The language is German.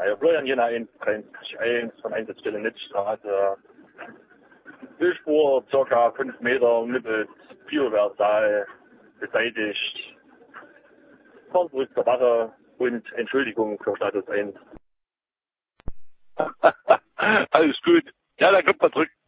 Ja, Florian Jena 1, 1 von Einsatzstelle Netzstraße. Ölspur, ca. 5 Meter, Nippel, Bioversal, beseitigt. Fahren zurück zur Wache und Entschuldigung für Status 1. Alles gut. Ja, dann kommt man zurück.